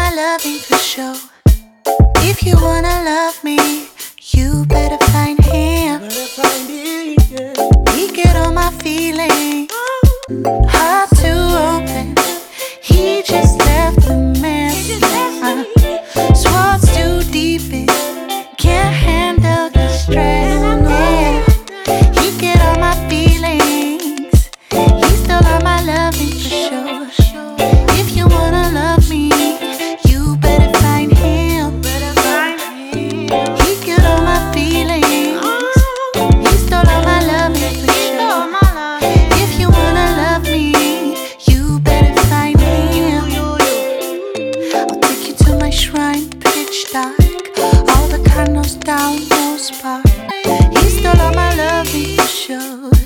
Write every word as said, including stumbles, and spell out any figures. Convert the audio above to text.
my loving for sure. If you wanna love me, you better find him. He get all my feelings, heart too open. He just left the mess. Uh, Swords too deep, it can't handle the stress. Yeah. He get all my feelings, he stole all my loving for sure. If you wanna love me, you better find him. He get all my feelings, he stole all my loving for sure. If you wanna love me, you better find him. I'll take you to my shrine, pitch dark, all the candles down, no spark. He stole all my loving for sure.